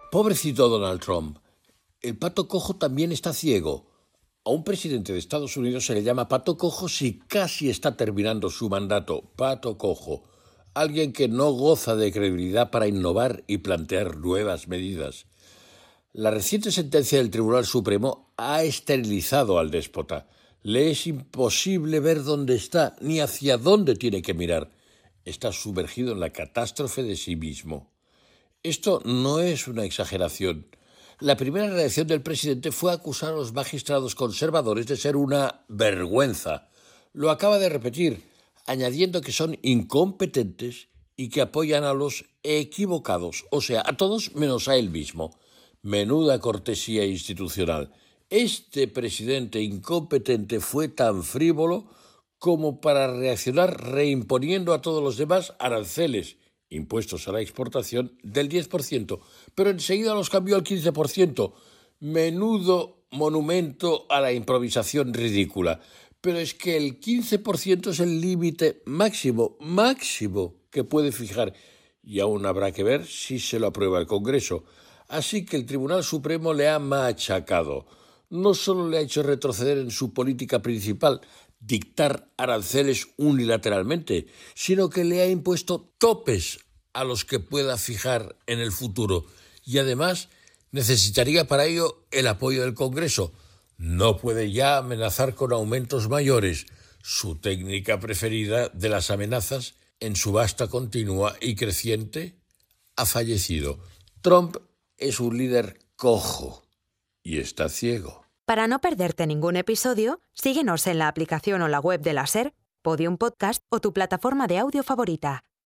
Pobrecito Donald Trump. El pato cojo también está ciego. A un presidente de Estados Unidos se le llama pato cojo si casi está terminando su mandato. Pato cojo. Alguien que no goza de credibilidad para innovar y plantear nuevas medidas. La reciente sentencia del Tribunal Supremo ha esterilizado al déspota. Le es imposible ver dónde está ni hacia dónde tiene que mirar. Está sumergido en la catástrofe de sí mismo. Esto no es una exageración. La primera reacción del presidente fue acusar a los magistrados conservadores de ser una vergüenza. Lo acaba de repetir, añadiendo que son incompetentes y que apoyan a los equivocados, o sea, a todos menos a él mismo. Menuda cortesía institucional. Este presidente incompetente fue tan frívolo como para reaccionar reimponiendo a todos los demás aranceles, impuestos a la exportación, del 10%, pero enseguida los cambió al 15%. Menudo monumento a la improvisación ridícula. Pero es que el 15% es el límite máximo que puede fijar, y aún habrá que ver si se lo aprueba el Congreso. Así que el Tribunal Supremo le ha machacado. No solo le ha hecho retroceder en su política principal, dictar aranceles unilateralmente, sino que le ha impuesto topes a los que pueda fijar en el futuro. Y además necesitaría para ello el apoyo del Congreso. No puede ya amenazar con aumentos mayores, su técnica preferida de las amenazas en subasta continua y creciente, ha fallecido. Trump es un líder cojo y está ciego. Para no perderte ningún episodio, síguenos en la aplicación o la web de la SER, Podium Podcast o tu plataforma de audio favorita.